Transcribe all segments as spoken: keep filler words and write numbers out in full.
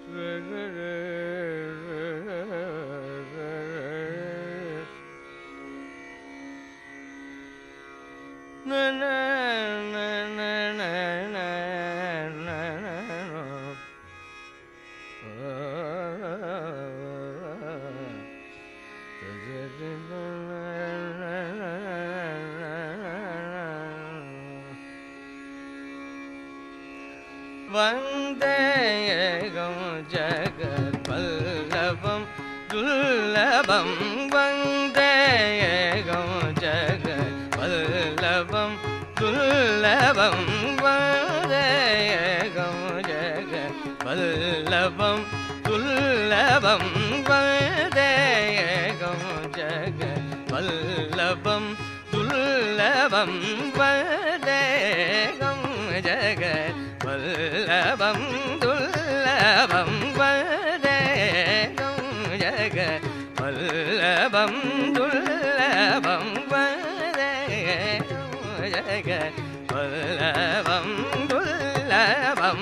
வந்தேகம் ஜகத்வல்லபம் துல்லபம் வந்தேகம் ஜகத்வல்லபம் துல்லபம் வந்தேகம் ஜகத்வல்லபம் துல்லபம் வந்தேகம் ஜகத்வல்லபம் துல்லபம் வந்தேகம் ஜகத் வல்லபம் துல்லபம் வந்தேகம் ஜகத் வல்லபம் துல்லபம் வந்தேகம் ஜகத் வல்லபம் துல்லபம்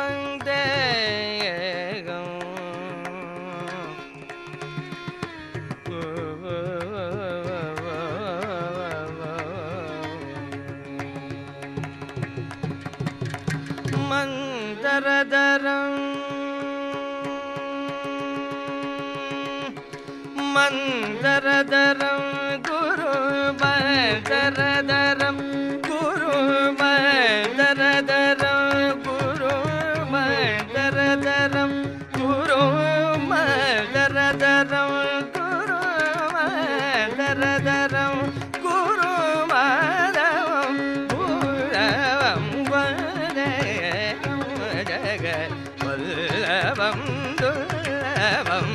வந்தேகம் மந்தரதரம் மந்தரதரம் குரு மந்தரதரம் குரு மந்தரதரம் குரு மந்தரதரம் குரு மந்தரதரம் குரு மந்தரதரம் குரு மாதவம் பூரவம் வல்லபம் துல்லபம்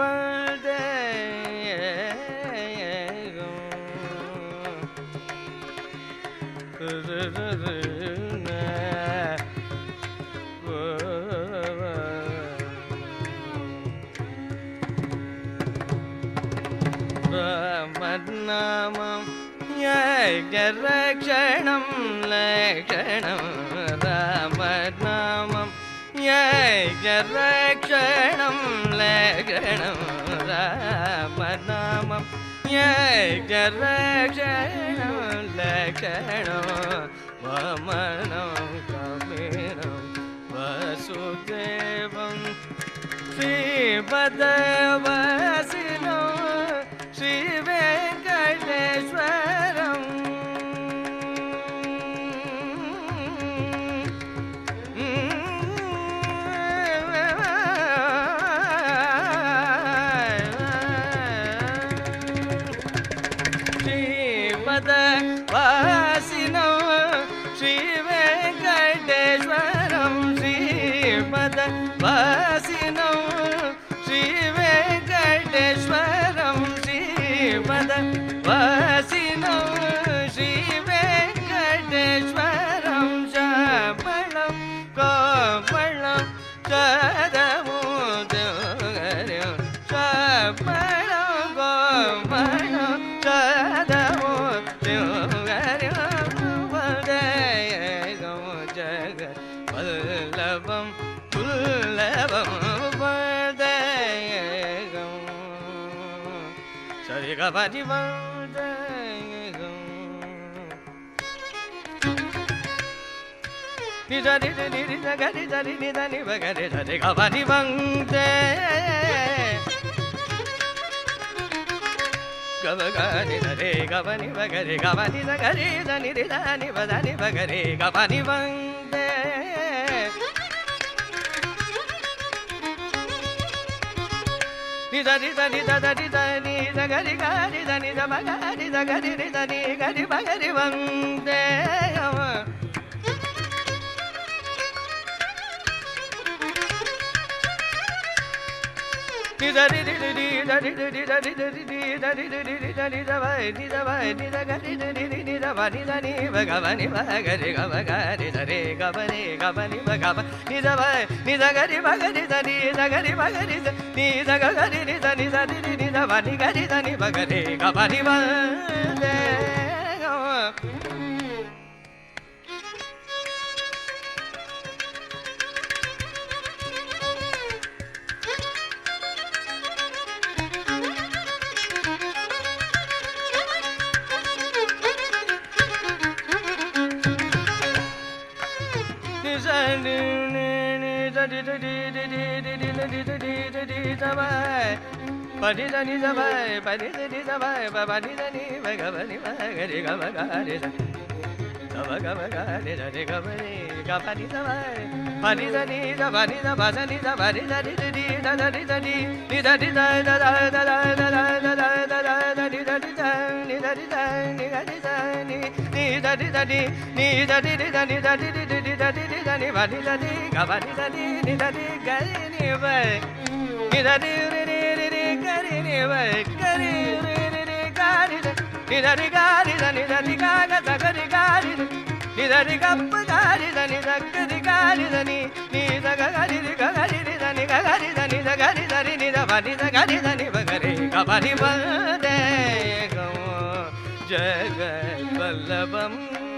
வந்தேகம் ராமநாமம் யக்ஷணம் லக்ஷணம் ராமநாமம் யக்ஷணம் லக்ஷணம் ராமநாமம் யக்ஷணம் லக்ஷணம் வமனம் கமீரம் வசுதேவம் ஸ்ரீபதவாசினம் ஸ்ரீ வெங்கடேஸ்வரம் வாசினம் ஸ்ரீ வெங்கடேஸ்வரம் ஸ்ரீபத வாசினம் ஸ்ரீ வெங்கடேஸ்வரம் ஸ்ரீபத வாசினம் ஸ்ரீ வெங்கடேஸ்வரம் சபலம் கோபலம் சதமுதகரம் சபலம் கோபலம் வல்லபம் துல்லபம் வந்தேகம் சரிகபதி வந்தேகம் நிதரி நிரி நகரி தரி நிதனி பகரி சரிகபதி வந்தே கவகரி தரே கவனி பகரி கவனி நகரி தனி ரிதனி பதனி பகரி கவனி வந்தே நிதரி தனி ததரி தனி நகரி கரி தனி தமகரி தகரி ரிதனி கரி பகரி வந்தே நிதரி நிரி தரி தரி தரி தரி தரி தரி தரி தவை நிதவை நிதகரி நிரி நிதவனி தனி பகவனி பகரி கவகரி தரே கவனி கவனி பகவ நிதவை நிதகரி பகரி தனி தகரி பகரி நிதகரி நிதனி தனி நிதவனி கரி தனி பகரி கவனி வந்தே Padidani Sabai, Padidani Sabai, Padidani Bagavani Magari Gavagari Gavagavagari Gavani Gavani Sabai, Padidani Savani Savani Savani Dadi Dadi Dadi Nidadi Dada Dada Dada Dada Dada Nidadi Dani Dadi Dani Dadi Dani Nidadi Dadi Nidadi Dani Dadi Dadi Dadi Dani Vani Dadi Gavani Dadi Nidadi Gari Nibai Nidadi Gari Nibai Gari Gari Nidadi Gari Nidadi Gaga Gari Gari Nidadi Kappa Gari Nidadi Gari Nidadi Gari Gari Nidadi Gari Nidadi Gari Nidadi Nidavani Gari Nidadi Bagari Gavani Vade Jagat Vallabam